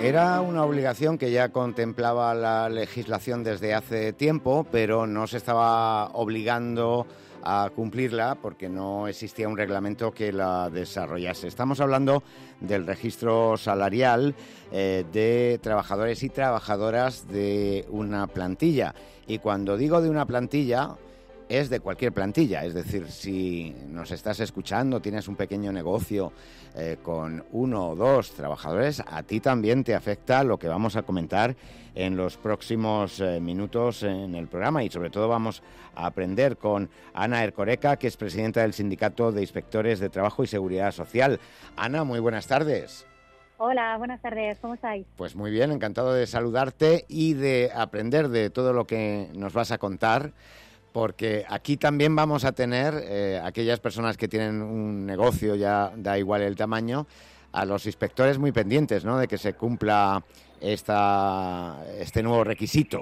Era una obligación que ya contemplaba la legislación desde hace tiempo, pero no se estaba obligando a cumplirla porque no existía un reglamento que la desarrollase. Estamos hablando del registro salarial de trabajadores y trabajadoras de una plantilla. Y cuando digo de una plantilla, es de cualquier plantilla, es decir, si nos estás escuchando, tienes un pequeño negocio con 1 o 2 trabajadores, a ti también te afecta lo que vamos a comentar en los próximos minutos en el programa, y sobre todo vamos a aprender con Ana Ercoreka, que es presidenta del Sindicato de Inspectores de Trabajo y Seguridad Social. Ana, muy buenas tardes. Hola, buenas tardes, ¿cómo estáis? Pues muy bien, encantado de saludarte y de aprender de todo lo que nos vas a contar, porque aquí también vamos a tener aquellas personas que tienen un negocio, ya da igual el tamaño, a los inspectores muy pendientes, ¿no?, de que se cumpla este nuevo requisito.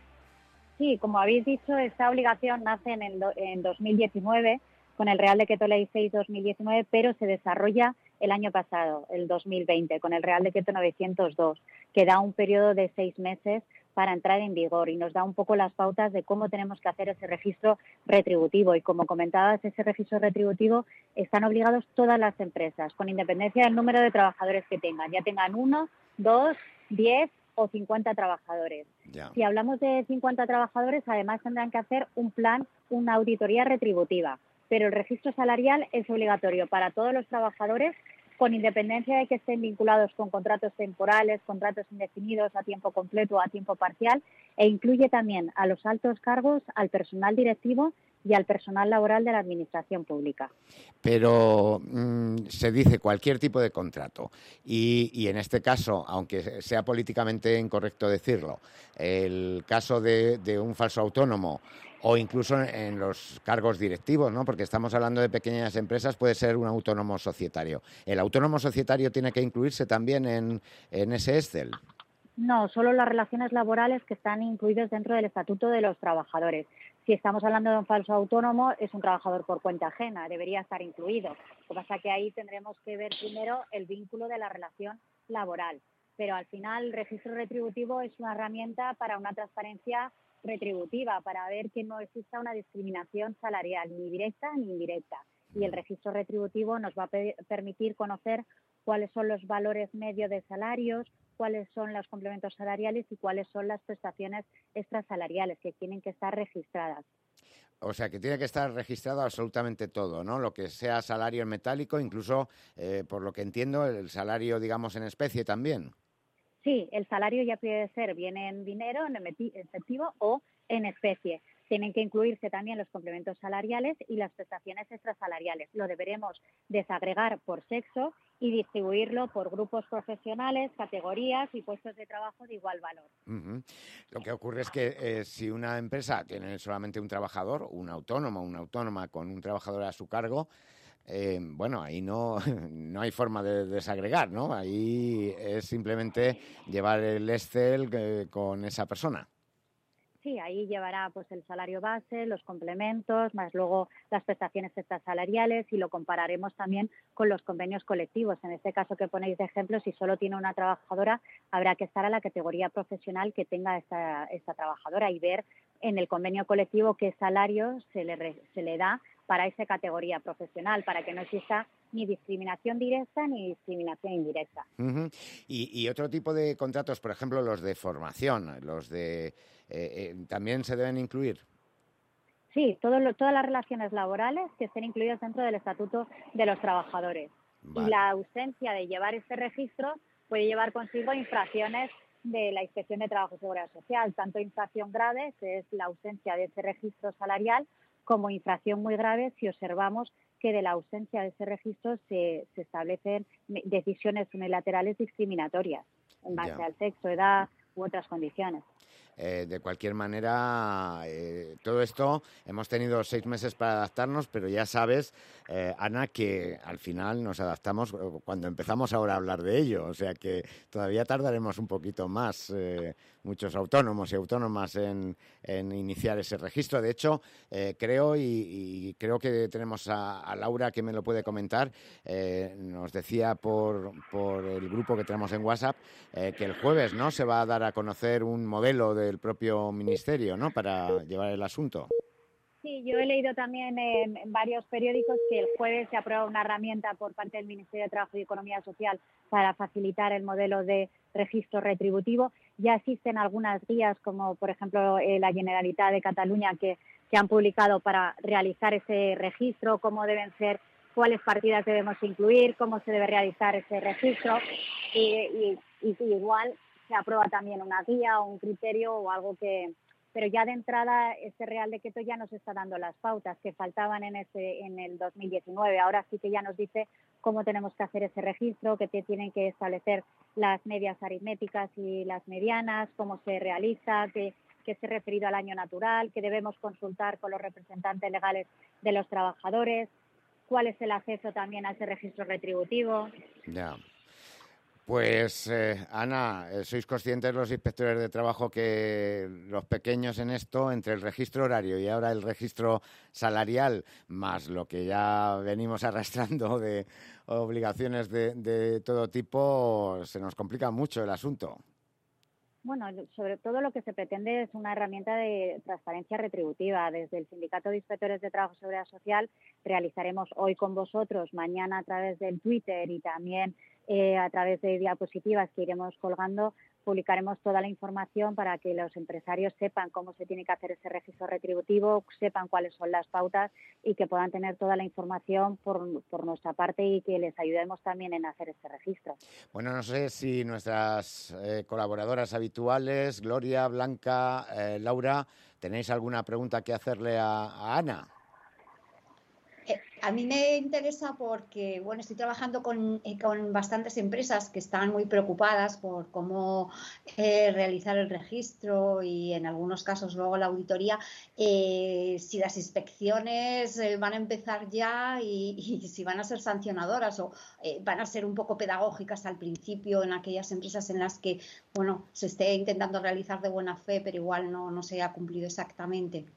Sí, como habéis dicho, esta obligación nace en 2019 con el Real Decreto Ley 6/2019, pero se desarrolla el año pasado, el 2020, con el Real Decreto 902, que da un periodo de 6 meses para entrar en vigor y nos da un poco las pautas de cómo tenemos que hacer ese registro retributivo. Y como comentabas, ese registro retributivo están obligados todas las empresas, con independencia del número de trabajadores que tengan, ya tengan 1, 2, 10 o 50 trabajadores. Ya. Si hablamos de 50 trabajadores, además tendrán que hacer un plan, una auditoría retributiva. Pero el registro salarial es obligatorio para todos los trabajadores, con independencia de que estén vinculados con contratos temporales, contratos indefinidos a tiempo completo o a tiempo parcial, e incluye también a los altos cargos, al personal directivo y al personal laboral de la administración pública. Pero se dice cualquier tipo de contrato y en este caso, aunque sea políticamente incorrecto decirlo, el caso de un falso autónomo o incluso en los cargos directivos, ¿no?, porque estamos hablando de pequeñas empresas, puede ser un autónomo societario. ¿El autónomo societario tiene que incluirse también en ese Excel? No, solo las relaciones laborales que están incluidas dentro del Estatuto de los Trabajadores. Si estamos hablando de un falso autónomo, es un trabajador por cuenta ajena, debería estar incluido. Lo que pasa es que ahí tendremos que ver primero el vínculo de la relación laboral. Pero al final el registro retributivo es una herramienta para una transparencia retributiva, para ver que no exista una discriminación salarial, ni directa ni indirecta. Y el registro retributivo nos va a permitir conocer cuáles son los valores medios de salarios, cuáles son los complementos salariales y cuáles son las prestaciones extrasalariales que tienen que estar registradas. O sea, que tiene que estar registrado absolutamente todo, ¿no? Lo que sea salario en metálico, incluso, por lo que entiendo, el salario, digamos, en especie también. Sí, el salario ya puede ser bien en dinero, en efectivo o en especie. Tienen que incluirse también los complementos salariales y las prestaciones extrasalariales. Lo deberemos desagregar por sexo y distribuirlo por grupos profesionales, categorías y puestos de trabajo de igual valor. Uh-huh. Lo que ocurre es que si una empresa tiene solamente un trabajador, un autónomo, una autónoma con un trabajador a su cargo, bueno, ahí no hay forma de desagregar, ¿no? Ahí es simplemente llevar el Excel con esa persona. Sí, ahí llevará pues el salario base, los complementos, más luego las prestaciones extrasalariales, y lo compararemos también con los convenios colectivos. En este caso que ponéis de ejemplo, si solo tiene una trabajadora, habrá que estar a la categoría profesional que tenga esta trabajadora y ver en el convenio colectivo qué salario se le da para esa categoría profesional, para que no exista ni discriminación directa ni discriminación indirecta. Uh-huh. Y otro tipo de contratos, por ejemplo, los de formación, los de ¿también se deben incluir? Sí, todas las relaciones laborales que estén incluidas dentro del Estatuto de los Trabajadores. Vale. Y la ausencia de llevar este registro puede llevar consigo infracciones de la Inspección de Trabajo y Seguridad Social, tanto infracción grave, que es la ausencia de ese registro salarial, como infracción muy grave si observamos que de la ausencia de ese registro se establecen decisiones unilaterales discriminatorias en base al sexo, edad u otras condiciones. De cualquier manera, todo esto hemos tenido 6 meses para adaptarnos, pero ya sabes, Ana, que al final nos adaptamos cuando empezamos ahora a hablar de ello. O sea que todavía tardaremos un poquito más, muchos autónomos y autónomas en iniciar ese registro. De hecho, creo y creo que tenemos a Laura que me lo puede comentar. Nos decía por el grupo que tenemos en WhatsApp que el jueves, ¿no?, se va a dar a conocer un modelo del propio ministerio, ¿no?, para llevar el asunto. Sí, yo he leído también en varios periódicos que el jueves se aprueba una herramienta por parte del Ministerio de Trabajo y Economía Social para facilitar el modelo de registro retributivo. Ya existen algunas guías, como por ejemplo la Generalitat de Cataluña, que han publicado para realizar ese registro, cómo deben ser, cuáles partidas debemos incluir, cómo se debe realizar ese registro. Y igual se aprueba también una guía o un criterio o algo que... Pero ya de entrada este Real Decreto ya nos está dando las pautas que faltaban en el 2019. Ahora sí que ya nos dice cómo tenemos que hacer ese registro, que tienen que establecer las medias aritméticas y las medianas, cómo se realiza, que esté referido al año natural, que debemos consultar con los representantes legales de los trabajadores, cuál es el acceso también a ese registro retributivo. Ya. Pues, Ana, ¿sois conscientes los inspectores de trabajo que los pequeños en esto, entre el registro horario y ahora el registro salarial, más lo que ya venimos arrastrando de obligaciones de todo tipo, se nos complica mucho el asunto? Bueno, sobre todo lo que se pretende es una herramienta de transparencia retributiva. Desde el Sindicato de Inspectores de Trabajo y Seguridad Social realizaremos hoy con vosotros, mañana a través del Twitter y también a través de diapositivas que iremos colgando, publicaremos toda la información para que los empresarios sepan cómo se tiene que hacer ese registro retributivo, sepan cuáles son las pautas y que puedan tener toda la información por nuestra parte y que les ayudemos también en hacer este registro. Bueno, no sé si nuestras colaboradoras habituales, Gloria, Blanca, Laura, ¿tenéis alguna pregunta que hacerle a Ana? A mí me interesa porque, bueno, estoy trabajando con bastantes empresas que están muy preocupadas por cómo realizar el registro y en algunos casos luego la auditoría, si las inspecciones van a empezar ya y si van a ser sancionadoras o van a ser un poco pedagógicas al principio en aquellas empresas en las que, bueno, se esté intentando realizar de buena fe, pero igual no se ha cumplido exactamente.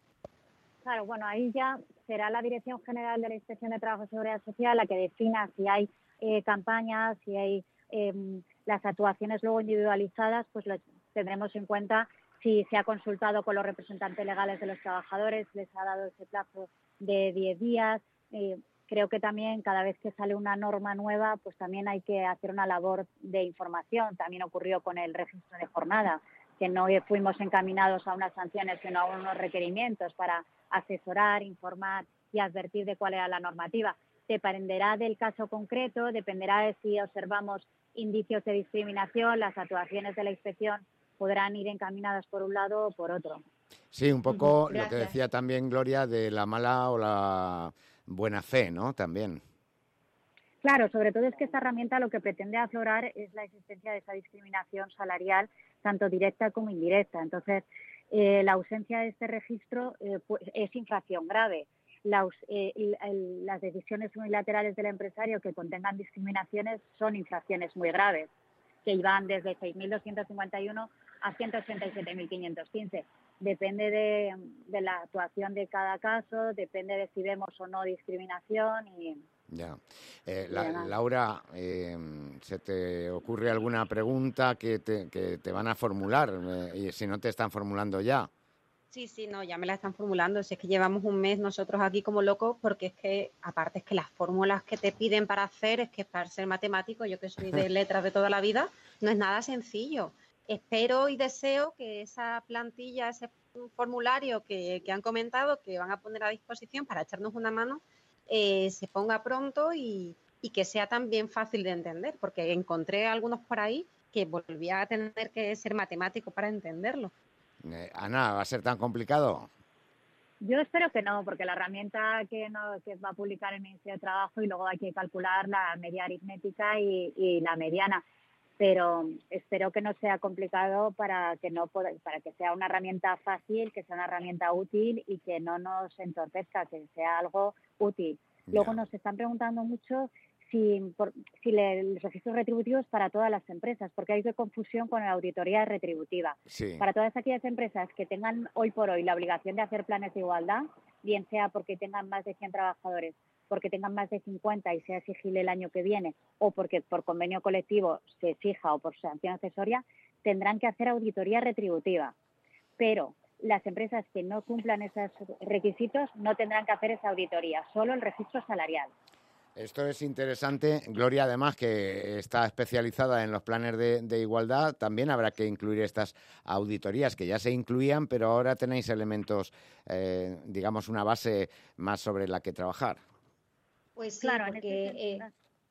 Claro, bueno, ahí ya será la Dirección General de la Inspección de Trabajo y Seguridad Social la que defina si hay campañas, si hay las actuaciones luego individualizadas, pues lo tendremos en cuenta si se ha consultado con los representantes legales de los trabajadores, les ha dado ese plazo de 10 días. Creo que también cada vez que sale una norma nueva, pues también hay que hacer una labor de información. También ocurrió con el registro de jornada, que no fuimos encaminados a unas sanciones, sino a unos requerimientos para asesorar, informar y advertir de cuál era la normativa. Dependerá del caso concreto, dependerá de si observamos indicios de discriminación, las actuaciones de la inspección podrán ir encaminadas por un lado o por otro. Sí, un poco lo que decía también Gloria de la mala o la buena fe, ¿no? También. Claro, sobre todo es que esta herramienta lo que pretende aflorar es la existencia de esa discriminación salarial, tanto directa como indirecta. Entonces, la ausencia de este registro pues es infracción grave. Las decisiones unilaterales del empresario que contengan discriminaciones son infracciones muy graves, que van desde 6.251 a 187.515. Depende de la actuación de cada caso, depende de si vemos o no discriminación y... Ya. Laura, ¿se te ocurre alguna pregunta que te van a formular? Y si no te están formulando ya. Sí, no, ya me la están formulando. Si es que llevamos un mes nosotros aquí como locos, porque es que, aparte es que las fórmulas que te piden para hacer, es que para ser matemático, yo que soy de letras de toda la vida, no es nada sencillo. Espero y deseo que esa plantilla, ese formulario que han comentado, que van a poner a disposición para echarnos una mano, se ponga pronto y que sea también fácil de entender, porque encontré algunos por ahí que volvía a tener que ser matemático para entenderlo. Ana, ¿va a ser tan complicado? Yo espero que no, porque la herramienta que va a publicar el Ministerio de Trabajo y luego hay que calcular la media aritmética y la mediana. pero espero que no sea complicado para que sea una herramienta fácil, que sea una herramienta útil y que no nos entorpezca, que sea algo útil. Luego nos están preguntando mucho si los registros retributivos para todas las empresas, porque hay confusión con la auditoría retributiva. Sí. Para todas aquellas empresas que tengan hoy por hoy la obligación de hacer planes de igualdad, bien sea porque tengan más de 100 trabajadores, porque tengan más de 50 y sea exigible el año que viene, o porque por convenio colectivo se exija o por sanción accesoria, tendrán que hacer auditoría retributiva. Pero las empresas que no cumplan esos requisitos no tendrán que hacer esa auditoría, solo el registro salarial. Esto es interesante. Gloria, además, que está especializada en los planes de igualdad, también habrá que incluir estas auditorías que ya se incluían, pero ahora tenéis elementos, digamos, una base más sobre la que trabajar. Pues sí, claro, porque...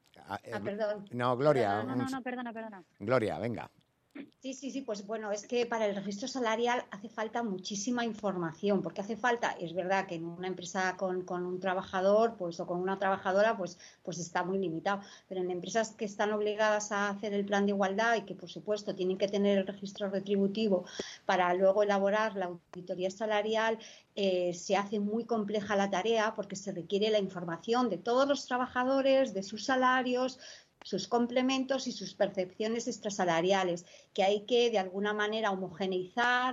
perdón. No, Gloria. No, perdona. Gloria, venga. Sí, pues bueno, es que para el registro salarial hace falta muchísima información, porque hace falta, es verdad que en una empresa con un trabajador pues o con una trabajadora pues está muy limitado, pero en empresas que están obligadas a hacer el plan de igualdad y que por supuesto tienen que tener el registro retributivo para luego elaborar la auditoría salarial, se hace muy compleja la tarea porque se requiere la información de todos los trabajadores, de sus salarios, sus complementos y sus percepciones extrasalariales, que hay que de alguna manera homogeneizar,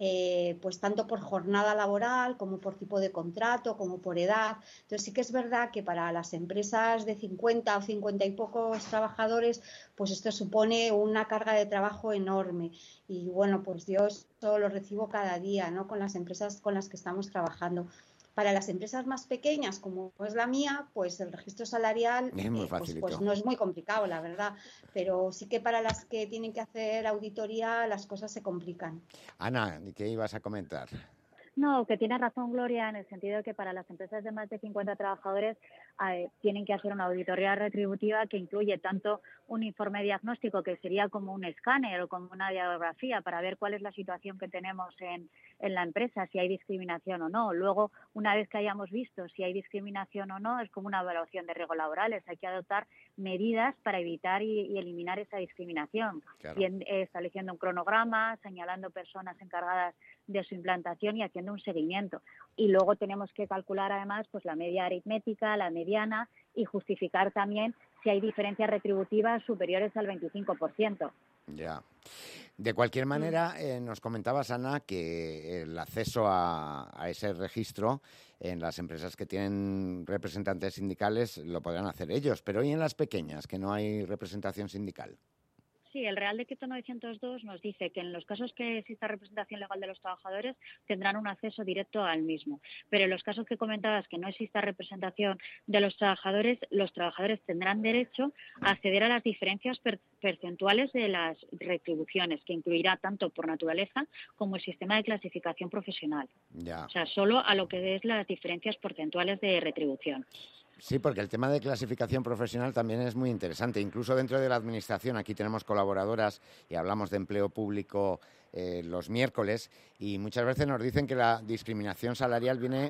pues tanto por jornada laboral como por tipo de contrato, como por edad. Entonces sí que es verdad que para las empresas de 50 o 50 y pocos trabajadores, pues esto supone una carga de trabajo enorme. Y bueno, pues yo esto lo recibo cada día, ¿no?, con las empresas con las que estamos trabajando. Para las empresas más pequeñas, como es la mía, pues el registro salarial pues no es muy complicado, la verdad. Pero sí que para las que tienen que hacer auditoría las cosas se complican. Ana, ¿qué ibas a comentar? No, que tiene razón Gloria en el sentido de que para las empresas de más de 50 trabajadores tienen que hacer una auditoría retributiva que incluye tanto un informe diagnóstico, que sería como un escáner o como una radiografía para ver cuál es la situación que tenemos en la empresa, si hay discriminación o no. Luego, una vez que hayamos visto si hay discriminación o no, es como una evaluación de riesgos laborales. Hay que adoptar medidas para evitar y eliminar esa discriminación, Claro. bien estableciendo un cronograma, señalando personas encargadas de su implantación y haciendo un seguimiento. Y luego tenemos que calcular además pues la media aritmética, la mediana y justificar también si hay diferencias retributivas superiores al 25%. Ya. De cualquier manera, nos comentabas, Ana, que el acceso a ese registro en las empresas que tienen representantes sindicales lo podrán hacer ellos, pero ¿y en las pequeñas, que no hay representación sindical? Sí, el Real Decreto 902 nos dice que en los casos que exista representación legal de los trabajadores tendrán un acceso directo al mismo. Pero en los casos que comentabas que no exista representación de los trabajadores tendrán derecho a acceder a las diferencias percentuales de las retribuciones, que incluirá tanto por naturaleza como el sistema de clasificación profesional. Ya. O sea, solo a lo que es las diferencias porcentuales de retribución. Sí, porque el tema de clasificación profesional también es muy interesante. Incluso dentro de la Administración, aquí tenemos colaboradoras y hablamos de empleo público los miércoles, y muchas veces nos dicen que la discriminación salarial viene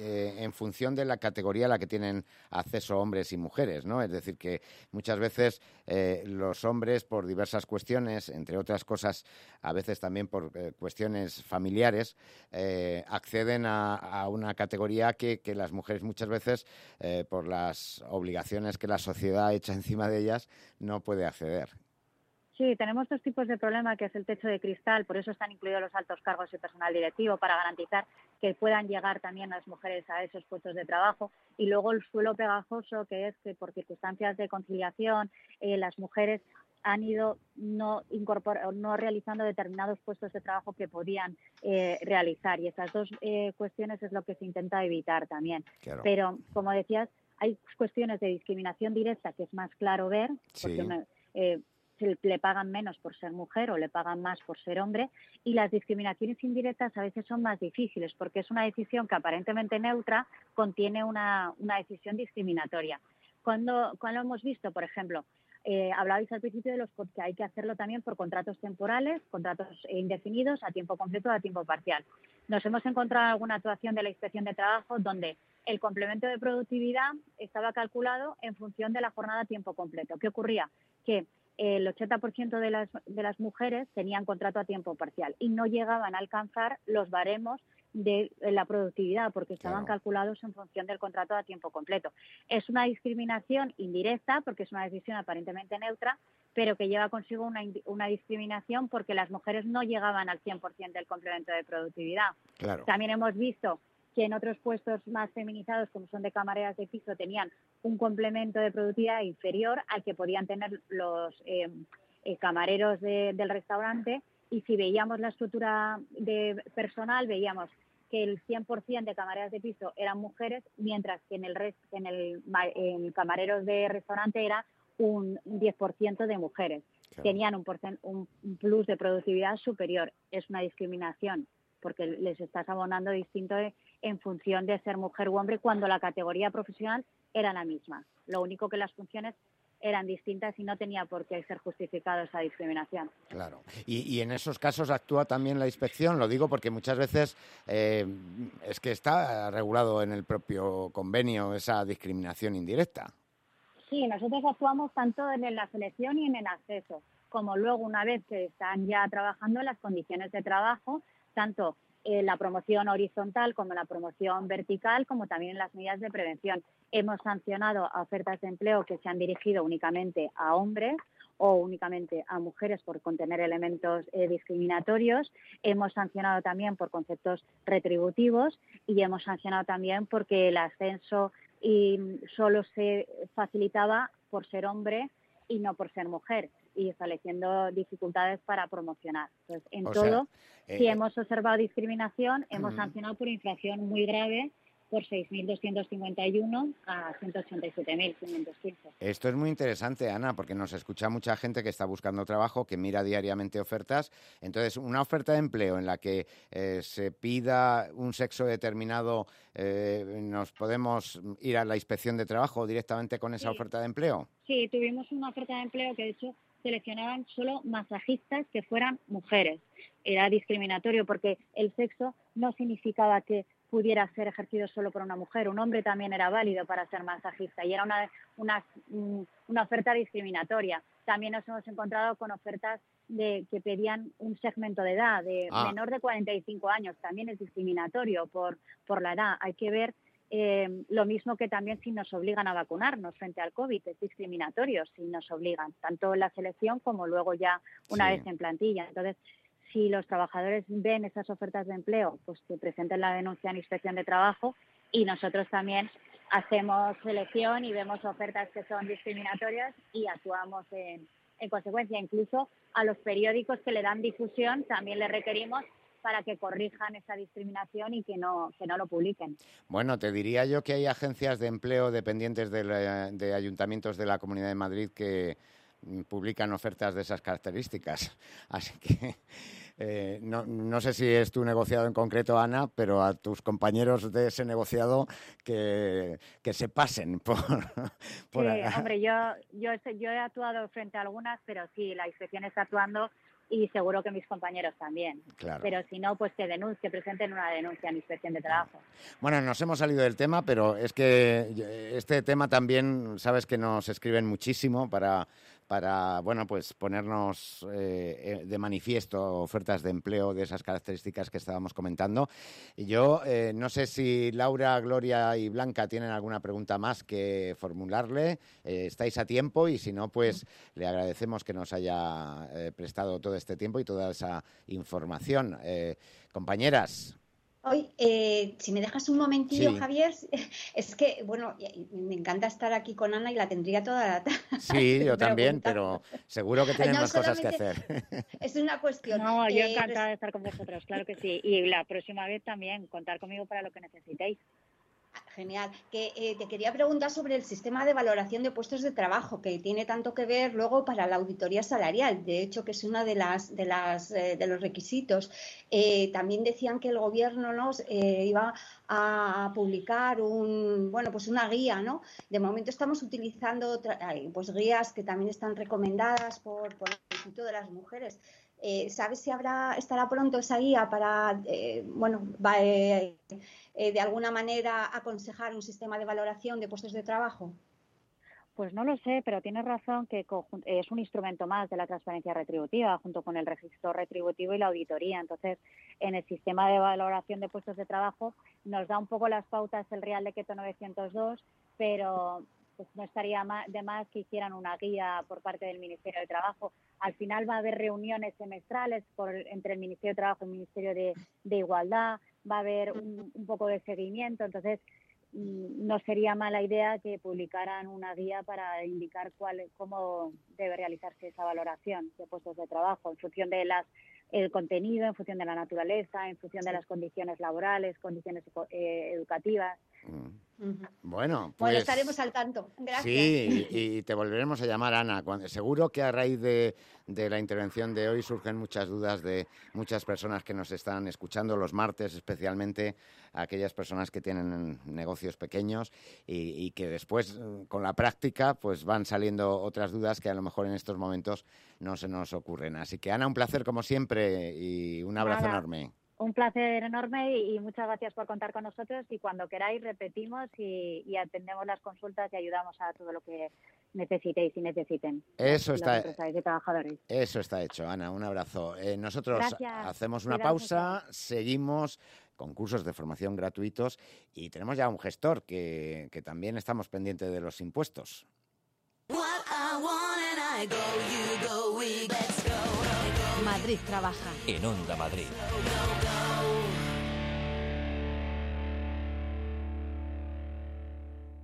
en función de la categoría a la que tienen acceso hombres y mujeres, ¿no? Es decir, que muchas veces los hombres, por diversas cuestiones, entre otras cosas, a veces también por cuestiones familiares, acceden a una categoría que las mujeres muchas veces, por las obligaciones que la sociedad echa encima de ellas, no puede acceder. Sí, tenemos dos tipos de problema, que es el techo de cristal, por eso están incluidos los altos cargos y personal directivo, para garantizar que puedan llegar también las mujeres a esos puestos de trabajo, y luego el suelo pegajoso, que es que por circunstancias de conciliación las mujeres han ido no realizando determinados puestos de trabajo que podían realizar, y esas dos cuestiones es lo que se intenta evitar también. Claro. Pero, como decías, hay cuestiones de discriminación directa que es más claro ver, porque le pagan menos por ser mujer o le pagan más por ser hombre, y las discriminaciones indirectas a veces son más difíciles porque es una decisión que aparentemente neutra contiene una decisión discriminatoria. Cuando hemos visto, por ejemplo, hablabais al principio de que hay que hacerlo también por contratos temporales, contratos indefinidos, a tiempo completo o a tiempo parcial. Nos hemos encontrado alguna actuación de la Inspección de Trabajo donde el complemento de productividad estaba calculado en función de la jornada a tiempo completo. ¿Qué ocurría? Que el 80% de las mujeres tenían contrato a tiempo parcial y no llegaban a alcanzar los baremos de la productividad porque estaban calculados en función del contrato a tiempo completo. Es una discriminación indirecta porque es una decisión aparentemente neutra, pero que lleva consigo una discriminación porque las mujeres no llegaban al 100% del complemento de productividad. Claro. También hemos visto que en otros puestos más feminizados, como son de camareras de piso, tenían un complemento de productividad inferior al que podían tener los camareros del restaurante, y si veíamos la estructura de personal, veíamos que el 100% de camareras de piso eran mujeres, mientras que en camareros de restaurante era un 10% de mujeres. Claro. Tenían un plus de productividad superior. Es una discriminación porque les estás abonando distinto en función de ser mujer u hombre cuando la categoría profesional era la misma. Lo único que las funciones eran distintas y no tenía por qué ser justificado esa discriminación. Claro. Y en esos casos actúa también la inspección, lo digo porque muchas veces es que está regulado en el propio convenio esa discriminación indirecta. Sí, nosotros actuamos tanto en la selección y en el acceso, como luego una vez que están ya trabajando en las condiciones de trabajo, tanto la promoción horizontal como la promoción vertical, como también en las medidas de prevención. Hemos sancionado a ofertas de empleo que se han dirigido únicamente a hombres o únicamente a mujeres por contener elementos discriminatorios. Hemos sancionado también por conceptos retributivos y hemos sancionado también porque el ascenso solo se facilitaba por ser hombre y no por ser mujer, y estableciendo dificultades para promocionar. Entonces, si hemos observado discriminación, hemos sancionado por infracción muy grave por 6.251 a 187.515. Esto es muy interesante, Ana, porque nos escucha mucha gente que está buscando trabajo, que mira diariamente ofertas. Entonces, una oferta de empleo en la que se pida un sexo determinado, ¿nos podemos ir a la inspección de trabajo directamente con esa oferta de empleo? Sí, tuvimos una oferta de empleo que, de hecho, seleccionaban solo masajistas que fueran mujeres. Era discriminatorio porque el sexo no significaba que pudiera ser ejercido solo por una mujer. Un hombre también era válido para ser masajista y era una oferta discriminatoria. También nos hemos encontrado con ofertas que pedían un segmento de edad de menor de 45 años. También es discriminatorio por la edad. Hay que ver lo mismo que también si nos obligan a vacunarnos frente al COVID. Es discriminatorio si nos obligan, tanto en la selección como luego ya una vez en plantilla. Entonces, si los trabajadores ven esas ofertas de empleo, pues que presenten la denuncia en Inspección de Trabajo, y nosotros también hacemos selección y vemos ofertas que son discriminatorias y actuamos en consecuencia. Incluso a los periódicos que le dan difusión también les requerimos para que corrijan esa discriminación y que no lo publiquen. Bueno, te diría yo que hay agencias de empleo dependientes de ayuntamientos de la Comunidad de Madrid que publican ofertas de esas características. Así que no sé si es tu negociado en concreto, Ana, pero a tus compañeros de ese negociado que se pasen por sí, hombre, yo he actuado frente a algunas, pero sí, la inspección está actuando y seguro que mis compañeros también. Claro. Pero si no, pues que presenten una denuncia en Inspección de Trabajo. Bueno, nos hemos salido del tema, pero es que este tema también, sabes que nos escriben muchísimo para bueno, pues ponernos de manifiesto ofertas de empleo de esas características que estábamos comentando. Y yo no sé si Laura, Gloria y Blanca tienen alguna pregunta más que formularle. Estáis a tiempo y si no, pues le agradecemos que nos haya prestado todo este tiempo y toda esa información. Compañeras. Hoy, si me dejas un momentillo, sí. Javier, es que, bueno, me encanta estar aquí con Ana y la tendría toda la tarde. Sí, yo también, pero seguro que tienen más cosas que hacer. Es una cuestión. No, yo encantada de estar con vosotros, claro que sí. Y la próxima vez también, contar conmigo para lo que necesitéis. Genial. Que te quería preguntar sobre el sistema de valoración de puestos de trabajo, que tiene tanto que ver luego para la auditoría salarial. De hecho, que es una de los requisitos. También decían que el gobierno iba a publicar una guía, ¿no? De momento estamos utilizando pues guías que también están recomendadas por el Instituto de las Mujeres. ¿Sabes si estará pronto esa guía para, de alguna manera aconsejar un sistema de valoración de puestos de trabajo? Pues no lo sé, pero tienes razón que es un instrumento más de la transparencia retributiva, junto con el registro retributivo y la auditoría. Entonces, en el sistema de valoración de puestos de trabajo nos da un poco las pautas el Real Decreto 902, pero pues no estaría de más que hicieran una guía por parte del Ministerio de Trabajo. Al final va a haber reuniones semestrales entre el Ministerio de Trabajo y el Ministerio de Igualdad, va a haber un poco de seguimiento. Entonces, no sería mala idea que publicaran una guía para indicar cómo debe realizarse esa valoración de puestos de trabajo en función de el contenido, en función de la naturaleza, en función de las condiciones laborales, condiciones educativas. Bueno, pues estaremos al tanto. Gracias. Sí, y te volveremos a llamar, Ana. Seguro que a raíz de la intervención de hoy surgen muchas dudas de muchas personas que nos están escuchando los martes, especialmente aquellas personas que tienen negocios pequeños y que después, con la práctica, pues van saliendo otras dudas que a lo mejor en estos momentos no se nos ocurren. Así que, Ana, un placer como siempre y un abrazo enorme. Un placer enorme y muchas gracias por contar con nosotros, y cuando queráis repetimos y atendemos las consultas y ayudamos a todo lo que necesitéis y necesiten. Eso está, de trabajadores. Eso está hecho, Ana, un abrazo. Nosotros hacemos una Cuidaos pausa, seguimos con cursos de formación gratuitos y tenemos ya un gestor que también estamos pendientes de los impuestos. Madrid trabaja. En Onda Madrid.